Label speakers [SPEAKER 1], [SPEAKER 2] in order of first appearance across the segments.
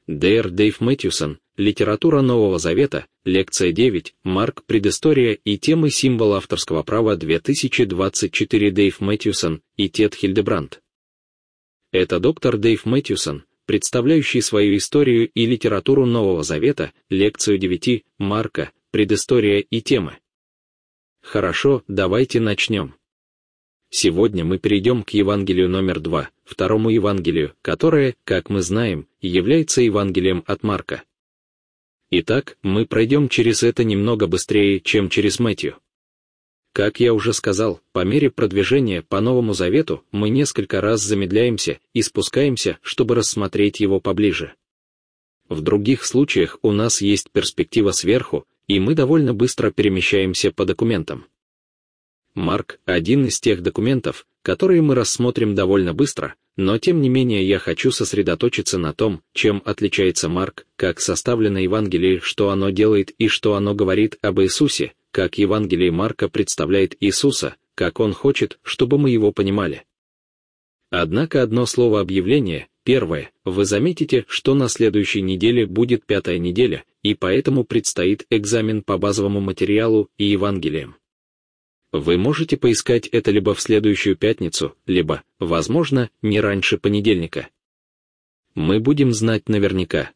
[SPEAKER 1] Д.Р. Дэйв Мэтьюсон, Литература Нового Завета, лекция 9, Марк, предыстория и темы символ авторского права 2024. Дэйв Мэтьюсон и Тед Хильдебранд. Это доктор Дэйв Мэтьюсон, представляющий свою историю и литературу Нового Завета, лекцию 9, Марка, предыстория и темы. Хорошо, давайте начнем. Сегодня мы перейдем к Евангелию номер 2, второму Евангелию, которое, как мы знаем, является Евангелием от Марка. Итак, мы пройдем через это немного быстрее, чем через Мэтью. Как я уже сказал, по мере продвижения по Новому Завету мы несколько раз замедляемся и спускаемся, чтобы рассмотреть его поближе. В других случаях у нас есть перспектива сверху, и мы довольно быстро перемещаемся по документам. Марк – один из тех документов, которые мы рассмотрим довольно быстро, но тем не менее я хочу сосредоточиться на том, чем отличается Марк, как составлено Евангелие, что оно делает и что оно говорит об Иисусе, как Евангелие Марка представляет Иисуса, как он хочет, чтобы мы его понимали. Однако одно слово объявление, первое, вы заметите, что на следующей неделе будет 5-я неделя, и поэтому предстоит экзамен по базовому материалу и Евангелиям. Вы можете поискать это либо в следующую пятницу, либо, возможно, не раньше понедельника. Мы будем знать наверняка.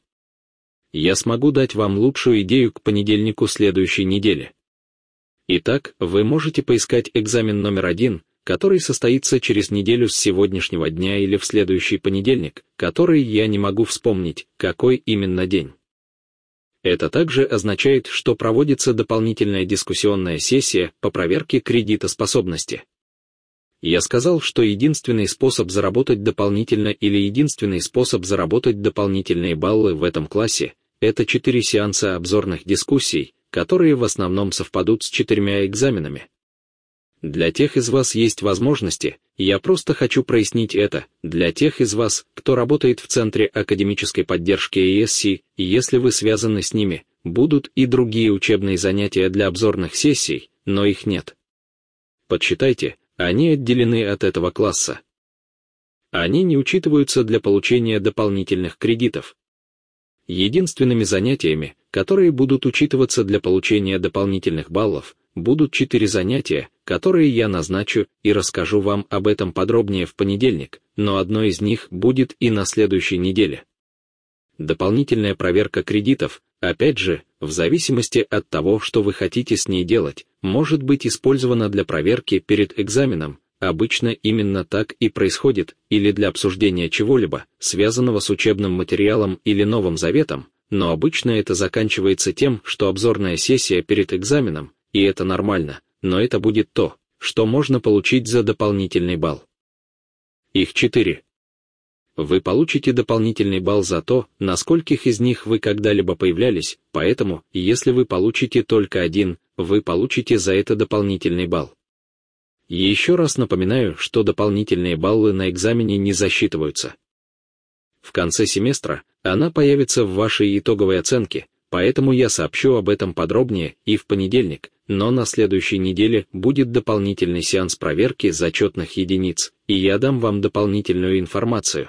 [SPEAKER 1] Я смогу дать вам лучшую идею к понедельнику следующей недели. Итак, вы можете поискать экзамен номер 1, который состоится через неделю с сегодняшнего дня или в следующий понедельник, который я не могу вспомнить, какой именно день. Это также означает, что проводится дополнительная дискуссионная сессия по проверке кредитоспособности. Я сказал, что единственный способ заработать дополнительно или единственный способ заработать дополнительные баллы в этом классе – это 4 сеанса обзорных дискуссий, которые в основном совпадут с 4 экзаменами. Для тех из вас есть возможности, я просто хочу прояснить это, для тех из вас, кто работает в Центре академической поддержки ESC, и если вы связаны с ними, будут и другие учебные занятия для обзорных сессий, но их нет. Подсчитайте, они отделены от этого класса. Они не учитываются для получения дополнительных кредитов. Единственными занятиями, которые будут учитываться для получения дополнительных баллов, будут 4 занятия, которые я назначу и расскажу вам об этом подробнее в понедельник, но одно из них будет и на следующей неделе. Дополнительная проверка кредитов, опять же, в зависимости от того, что вы хотите с ней делать, может быть использована для проверки перед экзаменом, обычно именно так и происходит, или для обсуждения чего-либо, связанного с учебным материалом или Новым Заветом, но обычно это заканчивается тем, что обзорная сессия перед экзаменом, и это нормально, но это будет то, что можно получить за дополнительный балл. Их 4. Вы получите дополнительный балл за то, на скольких из них вы когда-либо появлялись, поэтому, если вы получите только 1, вы получите за это дополнительный балл. Еще раз напоминаю, что дополнительные баллы на экзамене не засчитываются. В конце семестра она появится в вашей итоговой оценке, поэтому я сообщу об этом подробнее и в понедельник, но на следующей неделе будет дополнительный сеанс проверки зачетных единиц, и я дам вам дополнительную информацию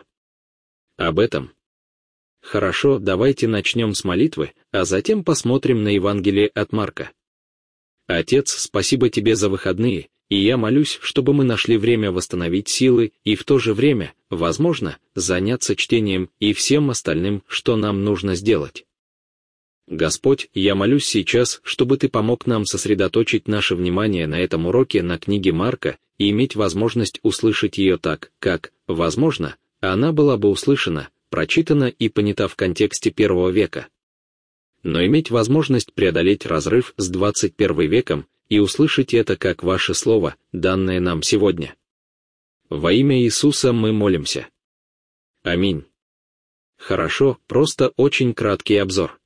[SPEAKER 1] об этом. Хорошо, давайте начнем с молитвы, а затем посмотрим на Евангелие от Марка. Отец, спасибо тебе за выходные, и я молюсь, чтобы мы нашли время восстановить силы и в то же время, возможно, заняться чтением и всем остальным, что нам нужно сделать. Господь, я молюсь сейчас, чтобы Ты помог нам сосредоточить наше внимание на этом уроке на книге Марка и иметь возможность услышать ее так, как, возможно, она была бы услышана, прочитана и понята в контексте 1 века. Но иметь возможность преодолеть разрыв с 21 веком и услышать это как Ваше Слово, данное нам сегодня. Во имя Иисуса мы молимся. Аминь. Хорошо, просто очень краткий обзор.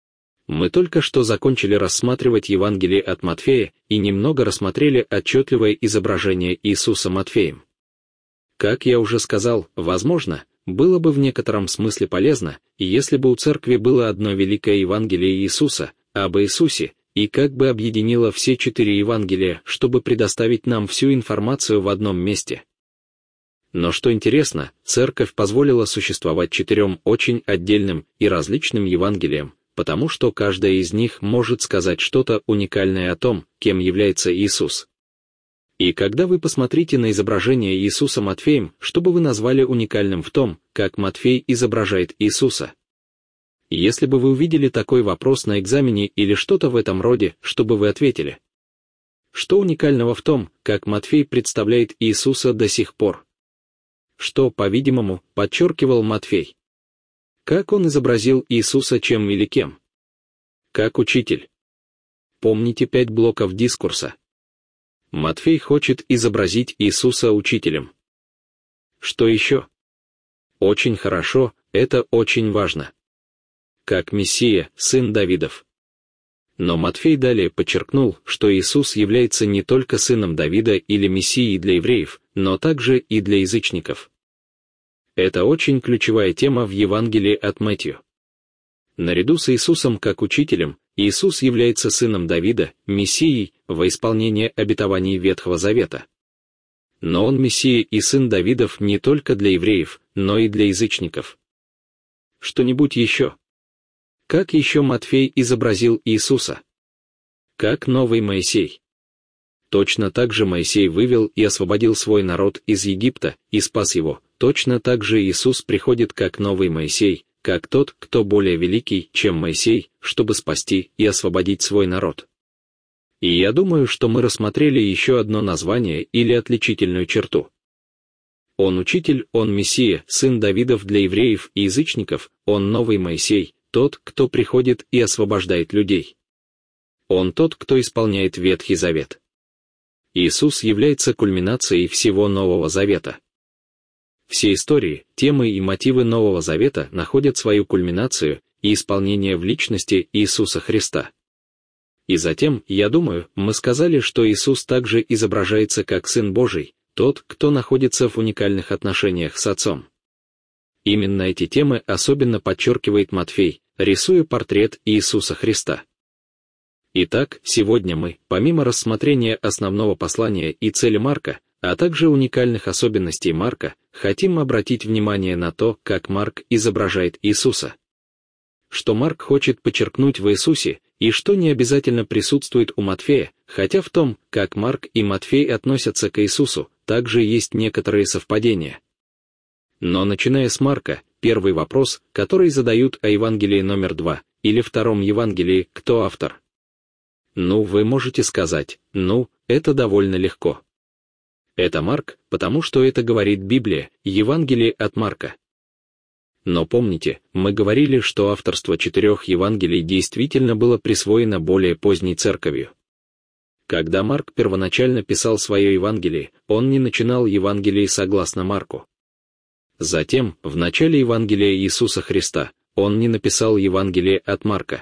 [SPEAKER 1] Мы только что закончили рассматривать Евангелие от Матфея и немного рассмотрели отчетливое изображение Иисуса Матфеем. Как я уже сказал, возможно, было бы в некотором смысле полезно, если бы у церкви было одно великое Евангелие Иисуса, об Иисусе, и как бы объединило все 4 Евангелия, чтобы предоставить нам всю информацию в одном месте. Но что интересно, Церковь позволила существовать 4 очень отдельным и различным Евангелиям, потому что каждая из них может сказать что-то уникальное о том, кем является Иисус. И когда вы посмотрите на изображение Иисуса Матфеем, что бы вы назвали уникальным в том, как Матфей изображает Иисуса? Если бы вы увидели такой вопрос на экзамене или что-то в этом роде, что бы вы ответили? Что уникального в том, как Матфей представляет Иисуса до сих пор? Что, по-видимому, подчеркивал Матфей? Как он изобразил Иисуса чем или кем? Как учитель. Помните 5 блоков дискурса. Матфей хочет изобразить Иисуса учителем. Что еще? Очень хорошо, это очень важно. Как Мессия, сын Давидов. Но Матфей далее подчеркнул, что Иисус является не только сыном Давида или Мессией для евреев, но также и для язычников. Это очень ключевая тема в Евангелии от Маттея. Наряду с Иисусом как учителем, Иисус является сыном Давида, Мессией, во исполнение обетований Ветхого Завета. Но он Мессия и сын Давидов не только для евреев, но и для язычников. Что-нибудь еще? Как еще Матфей изобразил Иисуса? Как новый Моисей. Точно так же Моисей вывел и освободил свой народ из Египта и спас его, точно так же Иисус приходит как новый Моисей, как тот, кто более великий, чем Моисей, чтобы спасти и освободить свой народ. И я думаю, что мы рассмотрели еще одно название или отличительную черту. Он учитель, он Мессия, сын Давидов для евреев и язычников, он новый Моисей, тот, кто приходит и освобождает людей. Он тот, кто исполняет Ветхий Завет. Иисус является кульминацией всего Нового Завета. Все истории, темы и мотивы Нового Завета находят свою кульминацию и исполнение в личности Иисуса Христа. И затем, я думаю, мы сказали, что Иисус также изображается как Сын Божий, тот, кто находится в уникальных отношениях с Отцом. Именно эти темы особенно подчеркивает Матфей, рисуя портрет Иисуса Христа. Итак, сегодня мы, помимо рассмотрения основного послания и цели Марка, а также уникальных особенностей Марка, хотим обратить внимание на то, как Марк изображает Иисуса. Что Марк хочет подчеркнуть в Иисусе, и что не обязательно присутствует у Матфея, хотя в том, как Марк и Матфей относятся к Иисусу, также есть некоторые совпадения. Но начиная с Марка, первый вопрос, который задают о Евангелии номер 2, или втором Евангелии, кто автор? Вы можете сказать, это довольно легко. Это Марк, потому что это говорит Библия, Евангелие от Марка. Но помните, мы говорили, что авторство 4 Евангелий действительно было присвоено более поздней церковью. Когда Марк первоначально писал свое Евангелие, он не начинал Евангелие согласно Марку. Затем, в начале Евангелия Иисуса Христа, он не написал Евангелие от Марка.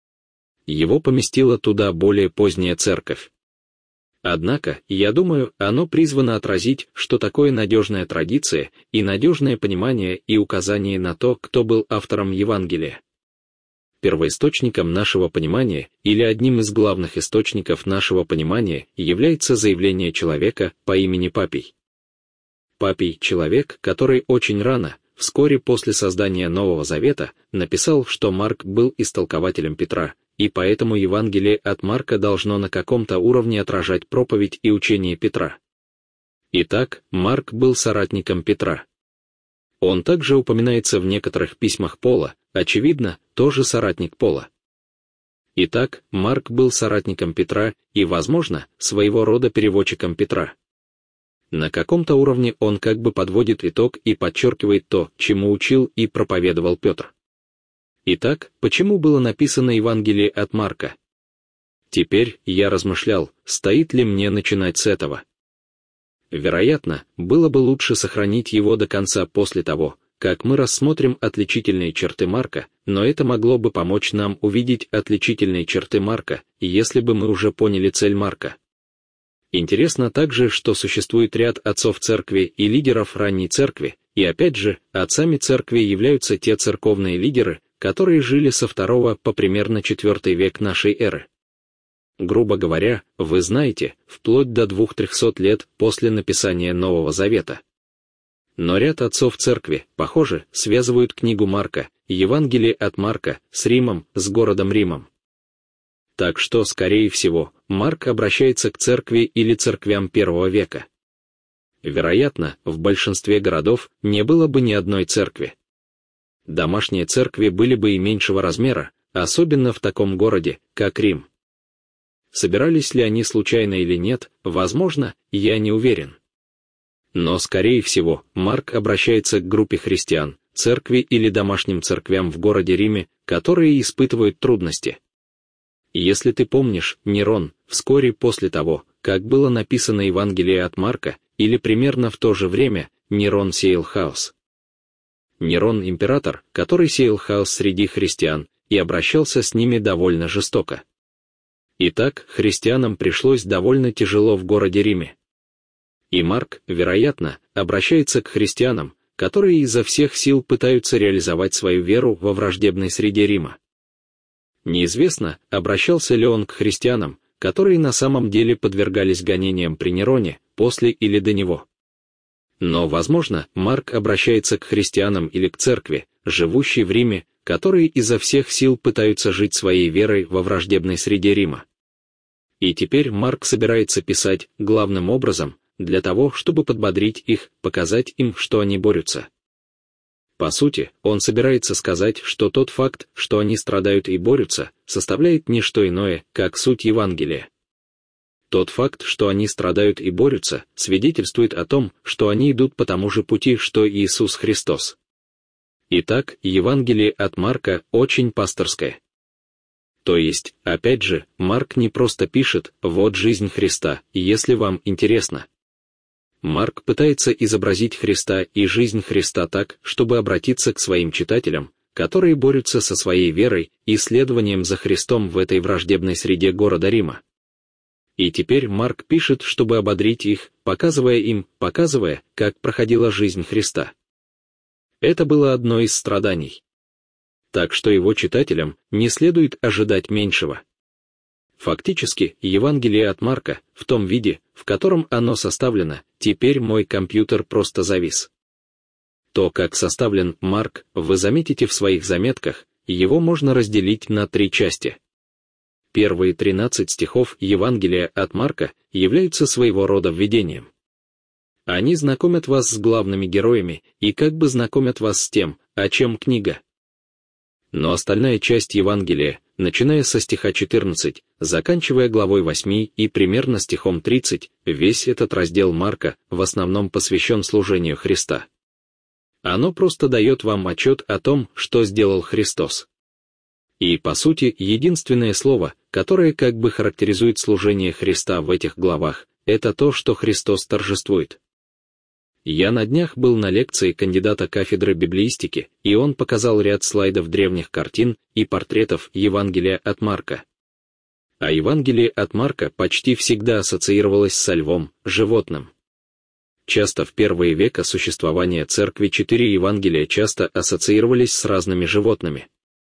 [SPEAKER 1] Его поместила туда более поздняя церковь. Однако, я думаю, оно призвано отразить, что такое надежная традиция и надежное понимание и указание на то, кто был автором Евангелия. Первоисточником нашего понимания, или одним из главных источников нашего понимания, является заявление человека по имени Папий. Папий — человек, который очень рано, вскоре после создания Нового Завета, написал, что Марк был истолкователем Петра, и поэтому Евангелие от Марка должно на каком-то уровне отражать проповедь и учение Петра. Итак, Марк был соратником Петра. Он также упоминается в некоторых письмах Пола, очевидно, тоже соратник Пола. Итак, Марк был соратником Петра и, возможно, своего рода переводчиком Петра. На каком-то уровне он как бы подводит итог и подчеркивает то, чему учил и проповедовал Петр. Итак, почему было написано Евангелие от Марка? Теперь я размышлял, стоит ли мне начинать с этого. Вероятно, было бы лучше сохранить его до конца после того, как мы рассмотрим отличительные черты Марка, но это могло бы помочь нам увидеть отличительные черты Марка, если бы мы уже поняли цель Марка. Интересно также, что существует ряд отцов церкви и лидеров ранней церкви, и опять же, отцами церкви являются те церковные лидеры, которые жили со 2 по примерно 4 век нашей эры. Грубо говоря, вы знаете, вплоть до 200-300 лет после написания Нового Завета. Но ряд отцов церкви, похоже, связывают книгу Марка, Евангелие от Марка, с Римом, с городом Римом. Так что, скорее всего, Марк обращается к церкви или церквям первого века. Вероятно, в большинстве городов не было бы ни одной церкви. Домашние церкви были бы и меньшего размера, особенно в таком городе, как Рим. Собирались ли они случайно или нет, возможно, я не уверен. Но, скорее всего, Марк обращается к группе христиан, церкви или домашним церквям в городе Риме, которые испытывают трудности. Если ты помнишь, Нерон, вскоре после того, как было написано Евангелие от Марка, или примерно в то же время, Нерон сеял хаос. Нерон — император, который сеял хаос среди христиан и обращался с ними довольно жестоко. Итак, христианам пришлось довольно тяжело в городе Риме. И Марк, вероятно, обращается к христианам, которые изо всех сил пытаются реализовать свою веру во враждебной среде Рима. Неизвестно, обращался ли он к христианам, которые на самом деле подвергались гонениям при Нероне, после или до него. Но, возможно, Марк обращается к христианам или к церкви, живущей в Риме, которые изо всех сил пытаются жить своей верой во враждебной среде Рима. И теперь Марк собирается писать, главным образом, для того, чтобы подбодрить их, показать им, что они борются. По сути, он собирается сказать, что тот факт, что они страдают и борются, составляет не что иное, как суть Евангелия. Тот факт, что они страдают и борются, свидетельствует о том, что они идут по тому же пути, что и Иисус Христос. Итак, Евангелие от Марка очень пасторское. То есть, опять же, Марк не просто пишет «вот жизнь Христа», если вам интересно. Марк пытается изобразить Христа и жизнь Христа так, чтобы обратиться к своим читателям, которые борются со своей верой и следованием за Христом в этой враждебной среде города Рима. И теперь Марк пишет, чтобы ободрить их, показывая, как проходила жизнь Христа. Это было одно из страданий. Так что его читателям не следует ожидать меньшего. Фактически, Евангелие от Марка, в том виде, в котором оно составлено, теперь мой компьютер просто завис. То, как составлен Марк, вы заметите в своих заметках, его можно разделить на 3 части. Первые 13 стихов Евангелия от Марка являются своего рода введением. Они знакомят вас с главными героями и как бы знакомят вас с тем, о чем книга. Но остальная часть Евангелия, начиная со стиха 14, заканчивая главой 8 и примерно стихом 30, весь этот раздел Марка в основном посвящен служению Христа. Оно просто дает вам отчет о том, что сделал Христос. И, по сути, единственное слово, которое как бы характеризует служение Христа в этих главах, это то, что Христос торжествует. Я на днях был на лекции кандидата кафедры библеистики, и он показал ряд слайдов древних картин и портретов Евангелия от Марка. А Евангелие от Марка почти всегда ассоциировалось со львом, животным. Часто в первые века существования церкви 4 Евангелия часто ассоциировались с разными животными.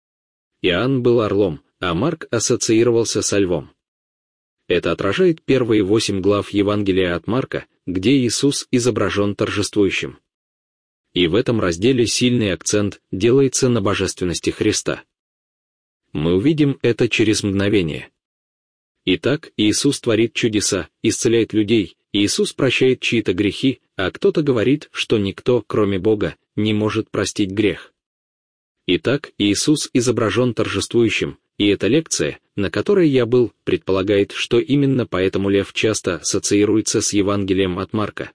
[SPEAKER 1] Иоанн был орлом, а Марк ассоциировался со львом. Это отражает первые 8 глав Евангелия от Марка, где Иисус изображен торжествующим. И в этом разделе сильный акцент делается на божественности Христа. Мы увидим это через мгновение. Итак, Иисус творит чудеса, исцеляет людей, Иисус прощает чьи-то грехи, а кто-то говорит, что никто, кроме Бога, не может простить грех. Итак, Иисус изображен торжествующим, и эта лекция, на которой я был, предполагает, что именно поэтому лев часто ассоциируется с Евангелием от Марка.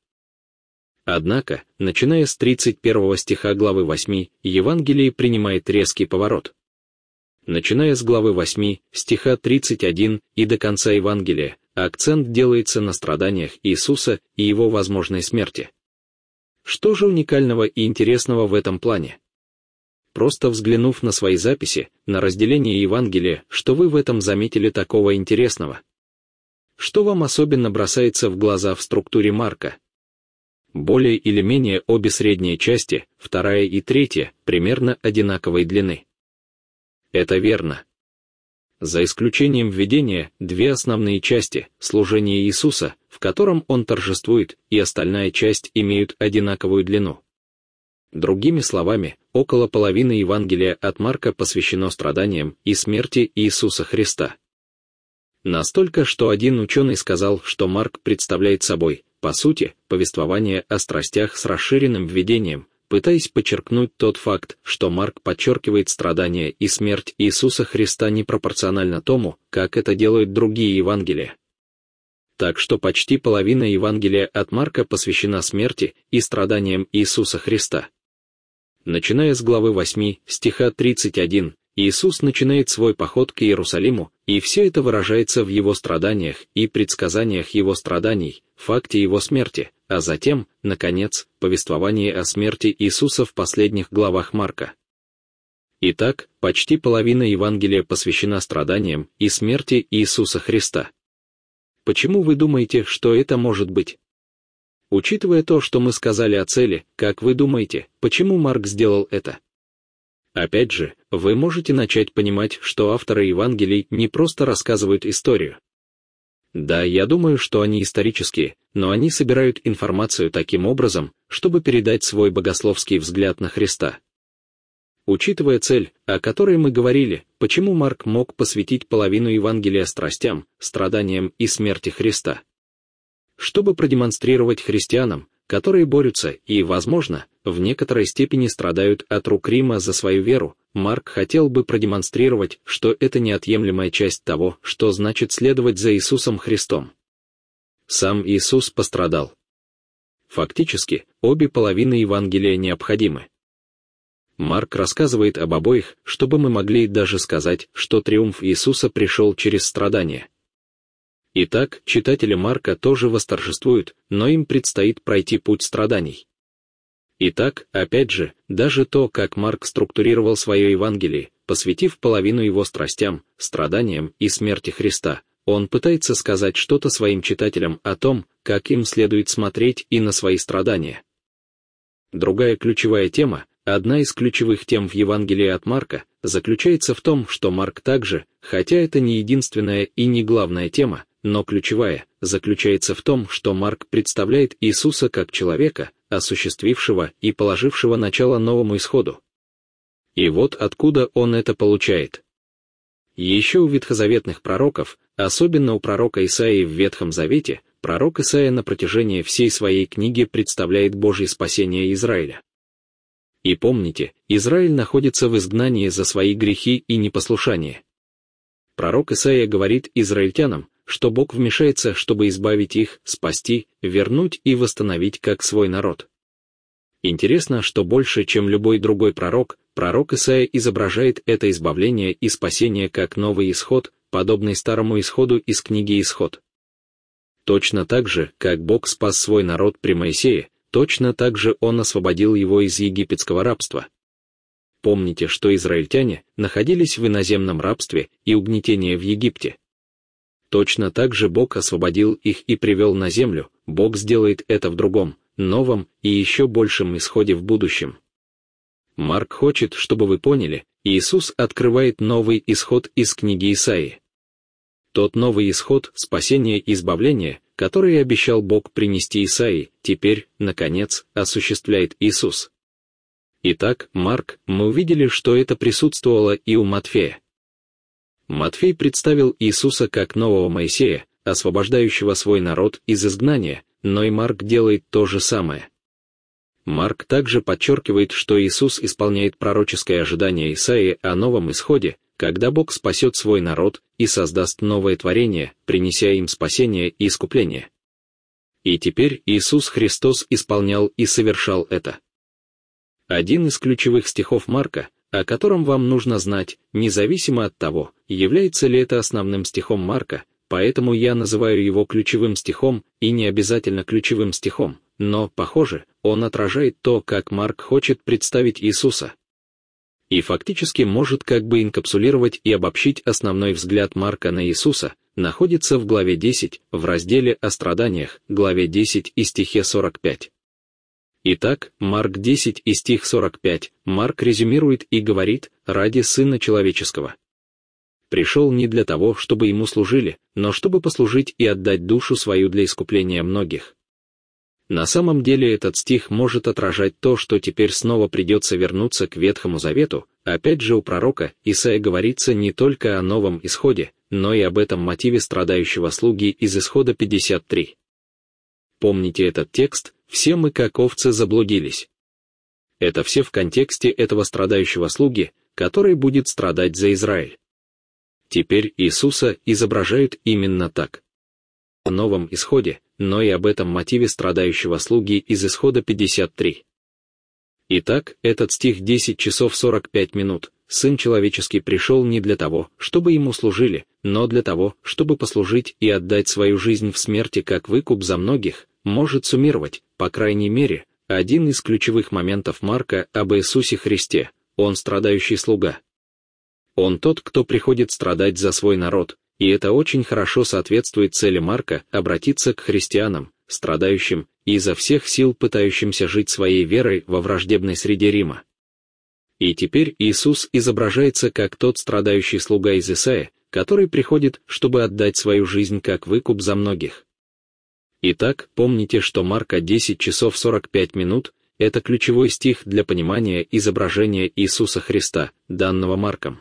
[SPEAKER 1] Однако, начиная с 31 стиха главы 8, Евангелие принимает резкий поворот. Начиная с главы 8, стиха 31 и до конца Евангелия, акцент делается на страданиях Иисуса и его возможной смерти. Что же уникального и интересного в этом плане? Просто взглянув на свои записи, на разделение Евангелия, что вы в этом заметили такого интересного? Что вам особенно бросается в глаза в структуре Марка? Более или менее обе средние части, 2 и 3, примерно одинаковой длины. Это верно. За исключением введения, две основные части – служение Иисуса, в котором Он торжествует, и остальная часть имеют одинаковую длину. Другими словами, около половины Евангелия от Марка посвящено страданиям и смерти Иисуса Христа. Настолько, что один ученый сказал, что Марк представляет собой, по сути, повествование о страстях с расширенным введением, пытаясь подчеркнуть тот факт, что Марк подчеркивает страдания и смерть Иисуса Христа непропорционально тому, как это делают другие Евангелия. Так что почти половина Евангелия от Марка посвящена смерти и страданиям Иисуса Христа. Начиная с главы 8, стиха 31, Иисус начинает свой поход к Иерусалиму, и все это выражается в Его страданиях и предсказаниях Его страданий, факте Его смерти, а затем, наконец, повествовании о смерти Иисуса в последних главах Марка. Итак, почти половина Евангелия посвящена страданиям и смерти Иисуса Христа. Почему вы думаете, что это может быть? Учитывая то, что мы сказали о цели, как вы думаете, почему Марк сделал это? Опять же, вы можете начать понимать, что авторы Евангелий не просто рассказывают историю. Да, я думаю, что они исторические, но они собирают информацию таким образом, чтобы передать свой богословский взгляд на Христа. Учитывая цель, о которой мы говорили, почему Марк мог посвятить половину Евангелия страстям, страданиям и смерти Христа? Чтобы продемонстрировать христианам, которые борются и, возможно, в некоторой степени страдают от рук Рима за свою веру, Марк хотел бы продемонстрировать, что это неотъемлемая часть того, что значит следовать за Иисусом Христом. Сам Иисус пострадал. Фактически, обе половины Евангелия необходимы. Марк рассказывает об обоих, чтобы мы могли даже сказать, что триумф Иисуса пришел через страдания. Итак, читатели Марка тоже восторжествуют, но им предстоит пройти путь страданий. Итак, опять же, даже то, как Марк структурировал свое Евангелие, посвятив половину его страстям, страданиям и смерти Христа, он пытается сказать что-то своим читателям о том, как им следует смотреть и на свои страдания. Другая ключевая тема, одна из ключевых тем в Евангелии от Марка, заключается в том, что Марк также, хотя это не единственная и не главная тема, но ключевая, заключается в том, что Марк представляет Иисуса как человека, осуществившего и положившего начало новому исходу. И вот откуда он это получает. Еще у ветхозаветных пророков, особенно у пророка Исаии в Ветхом Завете, пророк Исаия на протяжении всей своей книги представляет Божье спасение Израиля. И помните, Израиль находится в изгнании за свои грехи и непослушание. Пророк Исаия говорит израильтянам, что Бог вмешается, чтобы избавить их, спасти, вернуть и восстановить как свой народ. Интересно, что больше, чем любой другой пророк, пророк Исаия изображает это избавление и спасение как новый исход, подобный старому исходу из книги «Исход». Точно так же, как Бог спас свой народ при Моисее, точно так же Он освободил его из египетского рабства. Помните, что израильтяне находились в иноземном рабстве и угнетении в Египте. Точно так же Бог освободил их и привел на землю, Бог сделает это в другом, новом и еще большем исходе в будущем. Марк хочет, чтобы вы поняли, Иисус открывает новый исход из книги Исаии. Тот новый исход, спасение и избавление, который обещал Бог принести Исаии, теперь, наконец, осуществляет Иисус. Итак, Марк, мы увидели, что это присутствовало и у Матфея. Матфей представил Иисуса как нового Моисея, освобождающего свой народ из изгнания, но и Марк делает то же самое. Марк также подчеркивает, что Иисус исполняет пророческое ожидание Исаии о новом исходе, когда Бог спасет свой народ и создаст новое творение, принеся им спасение и искупление. И теперь Иисус Христос исполнял и совершал это. Один из ключевых стихов Марка, о котором вам нужно знать, независимо от того, является ли это основным стихом Марка, поэтому я называю его ключевым стихом и не обязательно ключевым стихом, но, похоже, он отражает то, как Марк хочет представить Иисуса. И фактически может как бы инкапсулировать и обобщить основной взгляд Марка на Иисуса, находится в главе 10, в разделе о страданиях, главе 10 и стихе 45. Итак, Марк 10 и стих 45, Марк резюмирует и говорит: «Ради Сына Человеческого». пришел не для того, чтобы ему служили, но чтобы послужить и отдать душу свою для искупления многих. На самом деле этот стих может отражать то, что теперь снова придется вернуться к Ветхому Завету. Опять же, у пророка Исаия говорится не только о новом исходе, но и об этом мотиве страдающего слуги из Исхода 53. Помните этот текст: «Все мы, как овцы, заблудились». Это все в контексте этого страдающего слуги, который будет страдать за Израиль. Теперь Иисуса изображают именно так. О новом исходе, но и об этом мотиве страдающего слуги из Исхода 53. Итак, этот стих 10 часов 45 минут. Сын человеческий пришел не для того, чтобы ему служили, но для того, чтобы послужить и отдать свою жизнь в смерти как выкуп за многих, может суммировать, по крайней мере, один из ключевых моментов Марка об Иисусе Христе: Он страдающий слуга. Он тот, кто приходит страдать за свой народ, и это очень хорошо соответствует цели Марка обратиться к христианам, страдающим, и изо всех сил пытающимся жить своей верой во враждебной среде Рима. И теперь Иисус изображается как тот страдающий слуга из Исаии, который приходит, чтобы отдать свою жизнь как выкуп за многих. Итак, помните, что Марка 10 часов 45 минут — это ключевой стих для понимания изображения Иисуса Христа, данного Марком.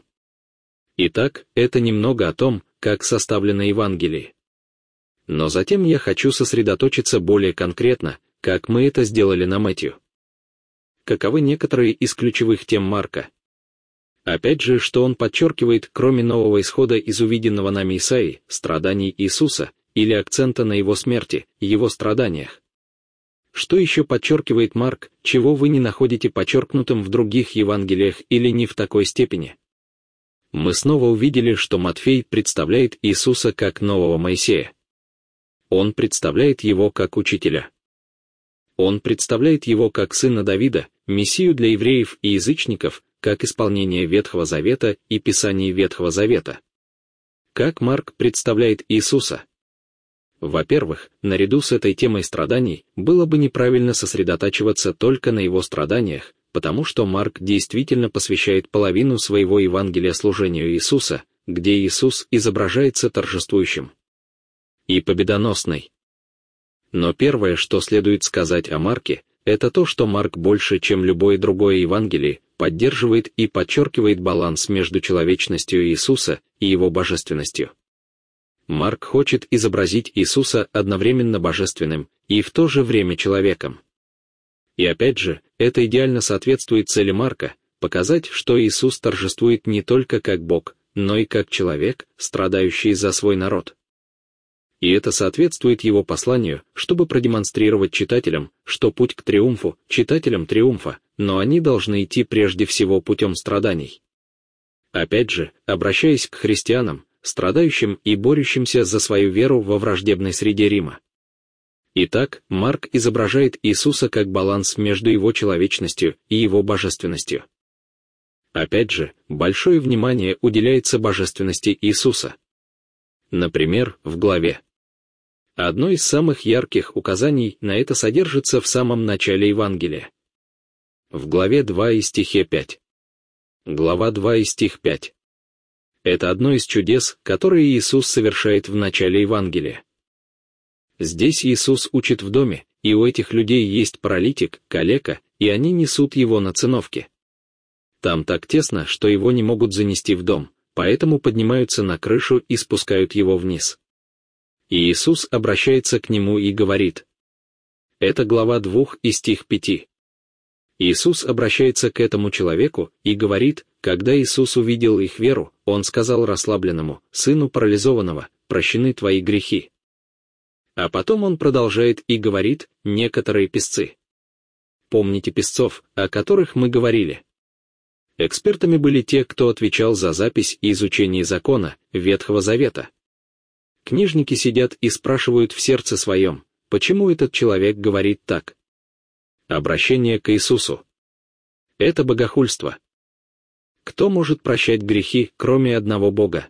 [SPEAKER 1] Итак, это немного о том, как составлено Евангелие. Но затем я хочу сосредоточиться более конкретно, как мы это сделали на Мэтью. Каковы некоторые из ключевых тем Марка? Опять же, что он подчеркивает, кроме нового исхода из увиденного нами Исаии, страданий Иисуса, или акцента на его смерти, его страданиях? Что еще подчеркивает Марк, чего вы не находите подчеркнутым в других Евангелиях или не в такой степени? Мы снова увидели, что Матфей представляет Иисуса как нового Моисея. Он представляет его как учителя. Он представляет его как сына Давида, Мессию для евреев и язычников, как исполнение Ветхого Завета и Писаний Ветхого Завета. Как Марк представляет Иисуса? Во-первых, наряду с этой темой страданий, было бы неправильно сосредотачиваться только на его страданиях, потому что Марк действительно посвящает половину своего Евангелия служению Иисуса, где Иисус изображается торжествующим и победоносный. Но первое, что следует сказать о Марке, это то, что Марк больше, чем любое другое Евангелие, поддерживает и подчеркивает баланс между человечностью Иисуса и его божественностью. Марк хочет изобразить Иисуса одновременно божественным и в то же время человеком. И опять же, это идеально соответствует цели Марка — показать, что Иисус торжествует не только как Бог, но и как человек, страдающий за свой народ. И это соответствует его посланию, чтобы продемонстрировать читателям, что путь к триумфу, читателям триумфа, но они должны идти прежде всего путем страданий. Опять же, обращаясь к христианам, страдающим и борющимся за свою веру во враждебной среде Рима. Итак, Марк изображает Иисуса как баланс между его человечностью и его божественностью. Опять же, большое внимание уделяется божественности Иисуса. Например, в главе. Одно из самых ярких указаний на это содержится в самом начале Евангелия. В главе 2 и стихе 5. Глава 2 и стих 5. Это одно из чудес, которые Иисус совершает в начале Евангелия. Здесь Иисус учит в доме, и у этих людей есть паралитик, калека, и они несут его на циновке. Там так тесно, что его не могут занести в дом, поэтому поднимаются на крышу и спускают его вниз. И Иисус обращается к нему и говорит. Это глава 2 и стих 5. Иисус обращается к этому человеку и говорит: когда Иисус увидел их веру, Он сказал расслабленному, сыну парализованного, прощены твои грехи. А потом Он продолжает и говорит: некоторые песцы. Помните песцов, о которых мы говорили? Экспертами были те, кто отвечал за запись и изучение закона, Ветхого Завета. Книжники сидят и спрашивают в сердце своем, почему этот человек говорит так? Обращение к Иисусу. Это богохульство. Кто может прощать грехи, кроме одного Бога?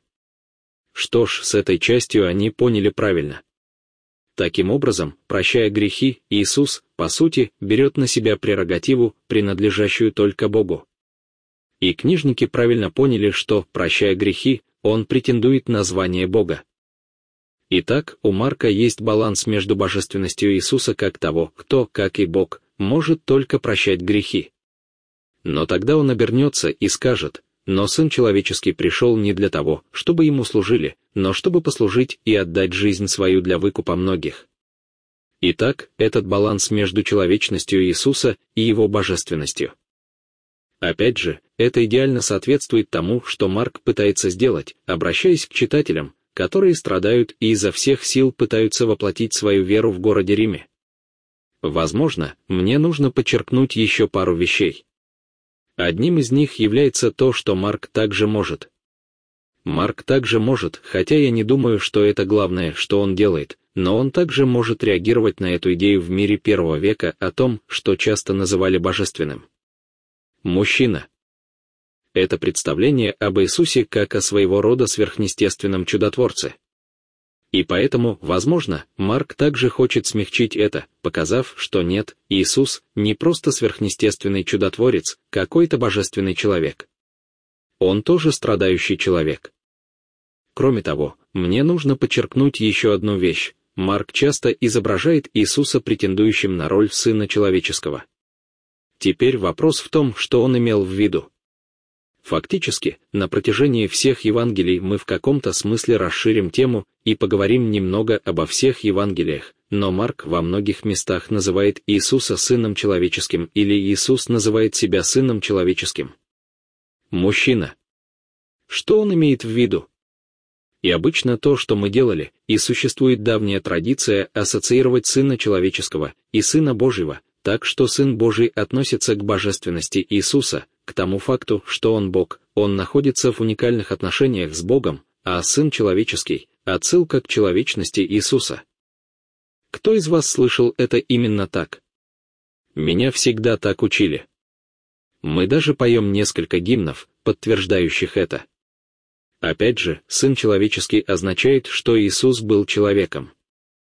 [SPEAKER 1] Что ж, с этой частью они поняли правильно. Таким образом, прощая грехи, Иисус, по сути, берет на себя прерогативу, принадлежащую только Богу. И книжники правильно поняли, что, прощая грехи, он претендует на звание Бога. Итак, у Марка есть баланс между божественностью Иисуса как того, кто, как и Бог, может только прощать грехи. Но тогда он обернется и скажет: «Но Сын Человеческий пришел не для того, чтобы ему служили, но чтобы послужить и отдать жизнь свою для выкупа многих». Итак, этот баланс между человечностью Иисуса и его божественностью. Опять же, это идеально соответствует тому, что Марк пытается сделать, обращаясь к читателям, которые страдают и изо всех сил пытаются воплотить свою веру в городе Риме. Возможно, мне нужно подчеркнуть еще пару вещей. Одним из них является то, что Марк также может. Марк также может, хотя я не думаю, что это главное, что он делает, но он также может реагировать на эту идею в мире первого века о том, что часто называли божественным. Мужчина. Это представление об Иисусе как о своего рода сверхъестественном чудотворце. И поэтому, возможно, Марк также хочет смягчить это, показав, что нет, Иисус не просто сверхъестественный чудотворец, какой-то божественный человек. Он тоже страдающий человек. Кроме того, мне нужно подчеркнуть еще одну вещь. Марк часто изображает Иисуса претендующим на роль Сына Человеческого. Теперь вопрос в том, что он имел в виду. Фактически, на протяжении всех Евангелий мы в каком-то смысле расширим тему и поговорим немного обо всех Евангелиях, но Марк во многих местах называет Иисуса Сыном Человеческим или Иисус называет себя Сыном Человеческим. Мужчина. Что он имеет в виду? И обычно то, что мы делали, и существует давняя традиция ассоциировать Сына Человеческого и Сына Божьего, так что Сын Божий относится к божественности Иисуса, к тому факту, что Он Бог, Он находится в уникальных отношениях с Богом, а Сын Человеческий — отсылка к человечности Иисуса. Кто из вас слышал это именно так? Меня всегда так учили. Мы даже поем несколько гимнов, подтверждающих это. Опять же, Сын Человеческий означает, что Иисус был человеком.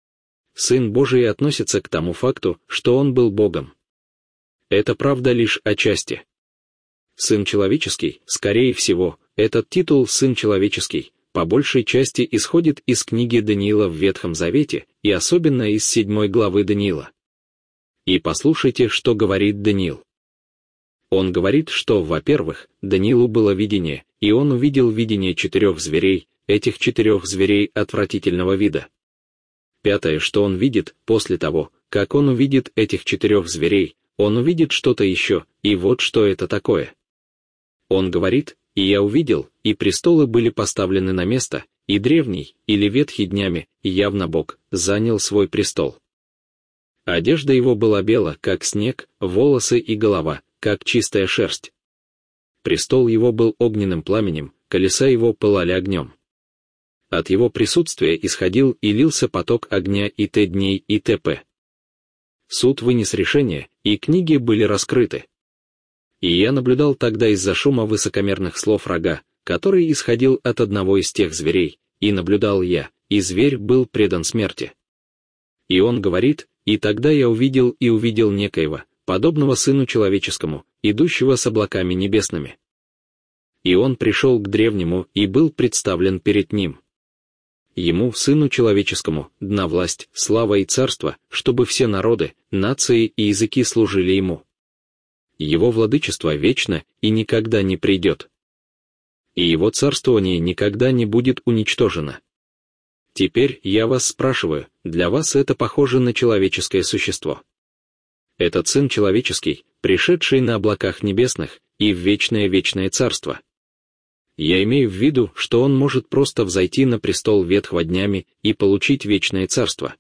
[SPEAKER 1] Сын Божий относится к тому факту, что Он был Богом. Это правда лишь отчасти. Сын Человеческий, скорее всего, этот титул «Сын Человеческий» по большей части исходит из книги Даниила в Ветхом Завете, и особенно из 7 главы Даниила. И послушайте, что говорит Даниил. Он говорит, что, во-первых, Даниилу было видение, и он увидел видение 4 зверей, этих 4 зверей отвратительного вида. Пятое, что он видит, после того, как он увидит этих 4 зверей, он увидит что-то еще, и вот что это такое. Он говорит: «И я увидел, и престолы были поставлены на место, и древний, или ветхий днями, явно Бог, занял свой престол. Одежда его была бела, как снег, волосы и голова, как чистая шерсть. Престол его был огненным пламенем, колеса его пылали огнем. От его присутствия исходил и лился поток огня и т.дней и т.п. Суд вынес решение, и книги были раскрыты. И я наблюдал тогда из-за шума высокомерных слов рога, который исходил от одного из тех зверей, и наблюдал я, и зверь был предан смерти». И он говорит: «И тогда я увидел некоего, подобного Сыну Человеческому, идущего с облаками небесными. И он пришел к древнему и был представлен перед ним. Ему, Сыну Человеческому, дана власть, слава и царство, чтобы все народы, нации и языки служили ему. Его владычество вечно и никогда не придет. И его царствование никогда не будет уничтожено. Теперь я вас спрашиваю, для вас это похоже на человеческое существо? Этот Сын Человеческий, пришедший на облаках небесных и в вечное царство. Я имею в виду, что он может просто взойти на престол ветхого днями и получить вечное царство.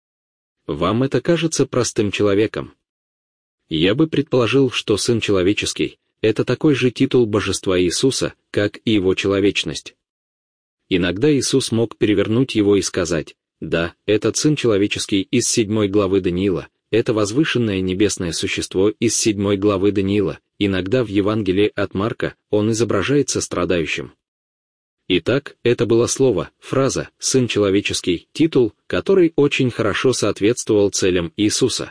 [SPEAKER 1] Вам это кажется простым человеком? Я бы предположил, что Сын Человеческий — это такой же титул божества Иисуса, как и его человечность. Иногда Иисус мог перевернуть его и сказать: «Да, этот Сын Человеческий из 7 главы Даниила, это возвышенное небесное существо из 7 главы Даниила». Иногда в Евангелии от Марка он изображается страдающим. Итак, это было слово, фраза «Сын Человеческий», титул, который очень хорошо соответствовал целям Иисуса.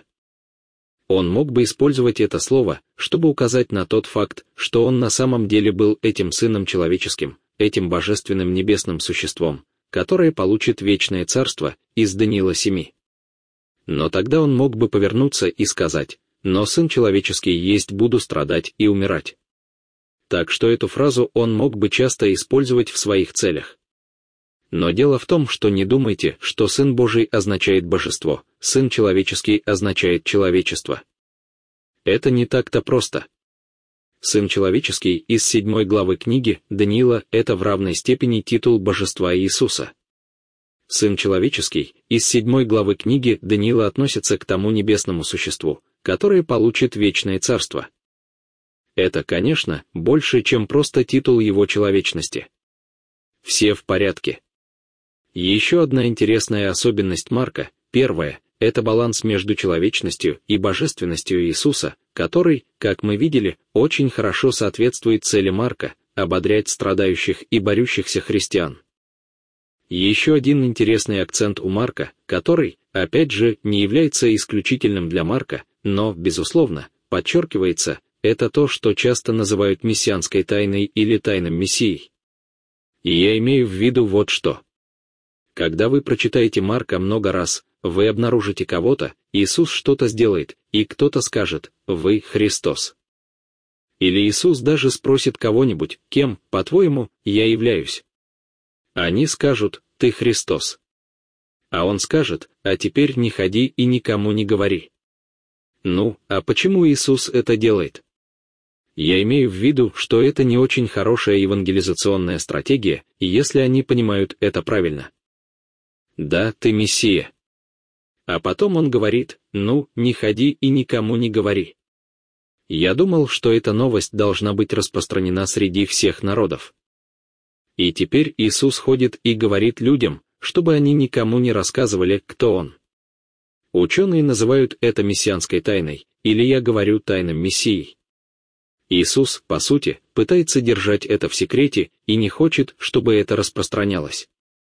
[SPEAKER 1] Он мог бы использовать это слово, чтобы указать на тот факт, что он на самом деле был этим Сыном Человеческим, этим божественным небесным существом, которое получит вечное царство, из Даниила 7. Но тогда он мог бы повернуться и сказать: «Но Сын Человеческий есть буду страдать и умирать». Так что эту фразу он мог бы часто использовать в своих целях. Но дело в том, что не думайте, что Сын Божий означает божество, Сын Человеческий означает человечество. Это не так-то просто. Сын Человеческий из 7 главы книги Даниила — это в равной степени титул божества Иисуса. Сын Человеческий из 7 главы книги Даниила относится к тому небесному существу, которое получит вечное царство. Это, конечно, больше, чем просто титул его человечности. Все в порядке. Еще одна интересная особенность Марка, первая, это баланс между человечностью и божественностью Иисуса, который, как мы видели, очень хорошо соответствует цели Марка — ободрять страдающих и борющихся христиан. Еще один интересный акцент у Марка, который, опять же, не является исключительным для Марка, но, безусловно, подчеркивается, это то, что часто называют мессианской тайной или тайным Мессией. И я имею в виду вот что. Когда вы прочитаете Марка много раз, вы обнаружите кого-то, Иисус что-то сделает, и кто-то скажет: «Вы Христос». Или Иисус даже спросит кого-нибудь: «Кем, по-твоему, я являюсь?» Они скажут: «Ты Христос». А он скажет: «А теперь не ходи и никому не говори». Ну, а почему Иисус это делает? Я имею в виду, что это не очень хорошая евангелизационная стратегия, если они понимают это правильно. Да, ты Мессия. А потом он говорит: «Ну, не ходи и никому не говори». Я думал, что эта новость должна быть распространена среди всех народов. И теперь Иисус ходит и говорит людям, чтобы они никому не рассказывали, кто он. Ученые называют это мессианской тайной, или я говорю тайным Мессией. Иисус, по сути, пытается держать это в секрете и не хочет, чтобы это распространялось.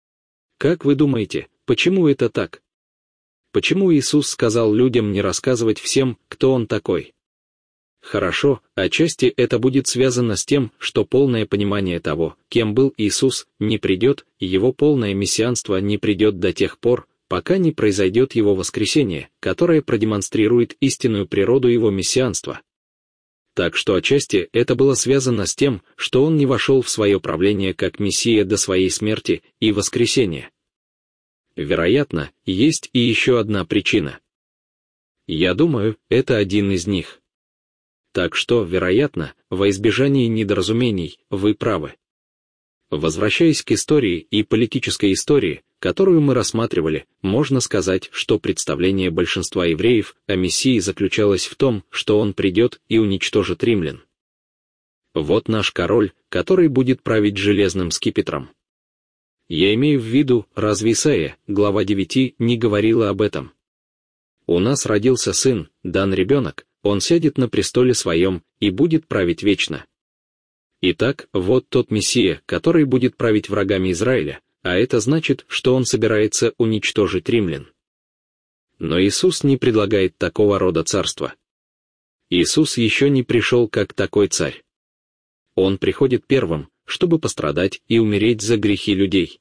[SPEAKER 1] Как вы думаете, почему это так? Почему Иисус сказал людям не рассказывать всем, кто Он такой? Хорошо, отчасти это будет связано с тем, что полное понимание того, кем был Иисус, не придет, и Его полное мессианство не придет до тех пор, пока не произойдет Его воскресение, которое продемонстрирует истинную природу Его мессианства. Так что отчасти это было связано с тем, что он не вошел в свое правление как Мессия до своей смерти и воскресения. Вероятно, есть и еще одна причина. Я думаю, это один из них. Так что, вероятно, во избежание недоразумений, вы правы. Возвращаясь к истории и политической истории, которую мы рассматривали, можно сказать, что представление большинства евреев о Мессии заключалось в том, что он придет и уничтожит римлян. Вот наш король, который будет править железным скипетром. Я имею в виду, разве Исаия, глава 9, не говорила об этом? У нас родился сын, дан ребенок, он сядет на престоле своем и будет править вечно. Итак, вот тот Мессия, который будет править врагами Израиля, а это значит, что он собирается уничтожить римлян. Но Иисус не предлагает такого рода царства. Иисус еще не пришел как такой царь. Он приходит первым, чтобы пострадать и умереть за грехи людей.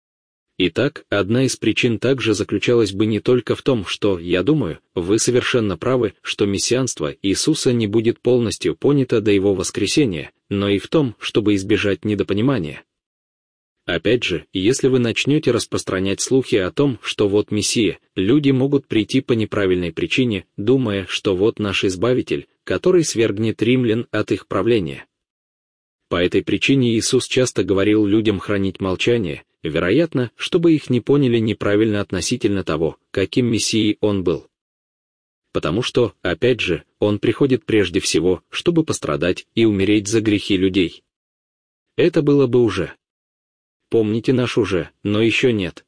[SPEAKER 1] Итак, одна из причин также заключалась бы не только в том, что, я думаю, вы совершенно правы, что мессианство Иисуса не будет полностью понято до Его воскресения, но и в том, чтобы избежать недопонимания. Опять же, если вы начнете распространять слухи о том, что вот Мессия, люди могут прийти по неправильной причине, думая, что вот наш Избавитель, который свергнет римлян от их правления. По этой причине Иисус часто говорил людям хранить молчание, вероятно, чтобы их не поняли неправильно относительно того, каким Мессией Он был. Потому что, опять же, Он приходит прежде всего, чтобы пострадать и умереть за грехи людей. Это было бы уже. Помните наш уже, но еще нет.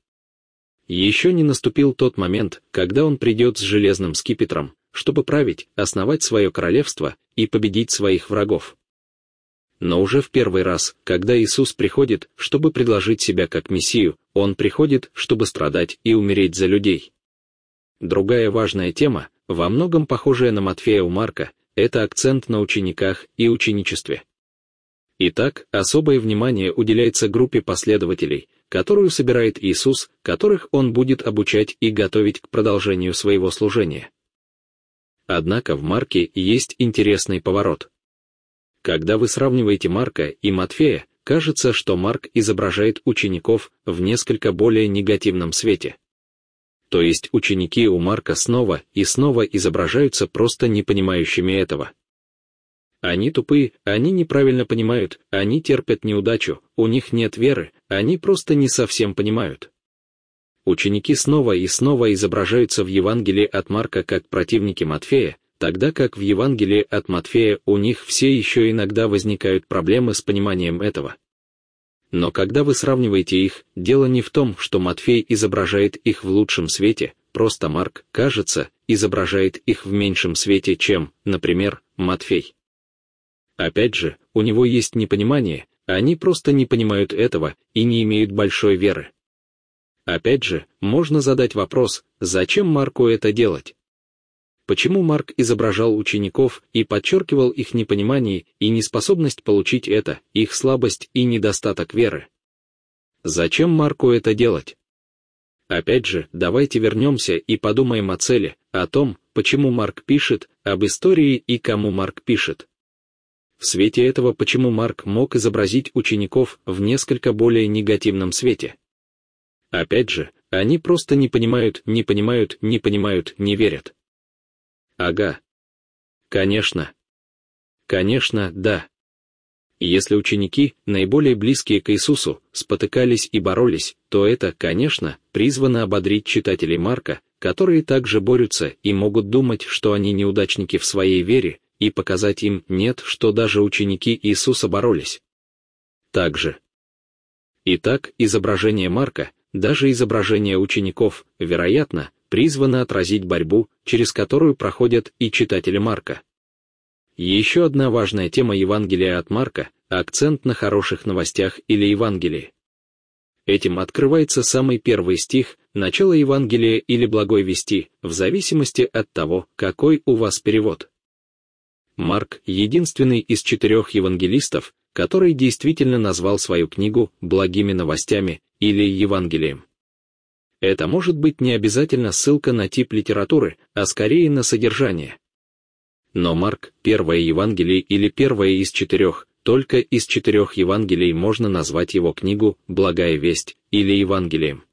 [SPEAKER 1] Еще не наступил тот момент, когда Он придет с железным скипетром, чтобы править, основать свое королевство и победить своих врагов. Но уже в первый раз, когда Иисус приходит, чтобы предложить себя как Мессию, Он приходит, чтобы страдать и умереть за людей. Другая важная тема, во многом похожая на Матфея у Марка, это акцент на учениках и ученичестве. Итак, особое внимание уделяется группе последователей, которую собирает Иисус, которых Он будет обучать и готовить к продолжению своего служения. Однако в Марке есть интересный поворот. Когда вы сравниваете Марка и Матфея, кажется, что Марк изображает учеников в несколько более негативном свете. То есть ученики у Марка снова и снова изображаются просто непонимающими этого. Они тупые, они неправильно понимают, они терпят неудачу, у них нет веры, они просто не совсем понимают. Ученики снова и снова изображаются в Евангелии от Марка как противники Матфея, тогда как в Евангелии от Матфея у них все еще иногда возникают проблемы с пониманием этого. Но когда вы сравниваете их, дело не в том, что Матфей изображает их в лучшем свете, просто Марк, кажется, изображает их в меньшем свете, чем, например, Матфей. Опять же, у него есть непонимание, они просто не понимают этого и не имеют большой веры. Опять же, можно задать вопрос, зачем Марку это делать? Почему Марк изображал учеников и подчеркивал их непонимание и неспособность получить это, их слабость и недостаток веры? Зачем Марку это делать? Опять же, давайте вернемся и подумаем о цели, о том, почему Марк пишет, об истории и кому Марк пишет. В свете этого, почему Марк мог изобразить учеников в несколько более негативном свете? Опять же, они просто не понимают, не верят. Ага. Конечно. Конечно, да. Если ученики, наиболее близкие к Иисусу, спотыкались и боролись, то это, конечно, призвано ободрить читателей Марка, которые также борются и могут думать, что они неудачники в своей вере, и показать им нет, что даже ученики Иисуса боролись. Также. Итак, изображение Марка, даже изображение учеников, вероятно, призвано отразить борьбу, через которую проходят и читатели Марка. Еще одна важная тема Евангелия от Марка – акцент на хороших новостях или Евангелии. Этим открывается самый первый стих, начало Евангелия или благой вести, в зависимости от того, какой у вас перевод. Марк – единственный из 4 евангелистов, который действительно назвал свою книгу «благими новостями» или «Евангелием». Это может быть не обязательно ссылка на тип литературы, а скорее на содержание. Но Марк, первое Евангелие или первое из 4, только из 4 Евангелий можно назвать его книгу «Благая весть» или Евангелием.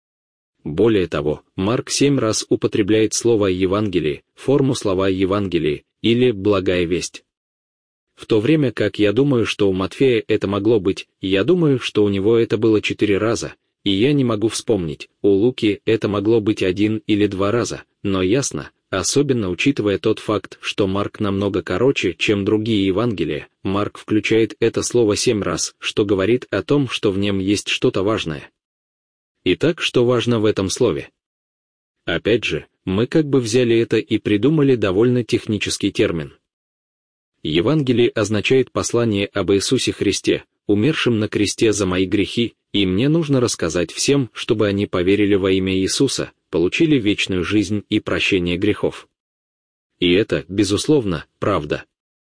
[SPEAKER 1] Более того, Марк 7 раз употребляет слово «Евангелие», форму слова «Евангелие» или «Благая весть». В то время как я думаю, что у Матфея это могло быть, я думаю, что у него это было 4 раза, и я не могу вспомнить, у Луки это могло быть 1 или 2 раза, но ясно, особенно учитывая тот факт, что Марк намного короче, чем другие Евангелия, Марк включает это слово 7 раз, что говорит о том, что в нем есть что-то важное. Итак, что важно в этом слове? Опять же, мы как бы взяли это и придумали довольно технический термин. Евангелие означает послание об Иисусе Христе, умершем на кресте за мои грехи, и мне нужно рассказать всем, чтобы они поверили во имя Иисуса, получили вечную жизнь и прощение грехов. И это, безусловно, правда.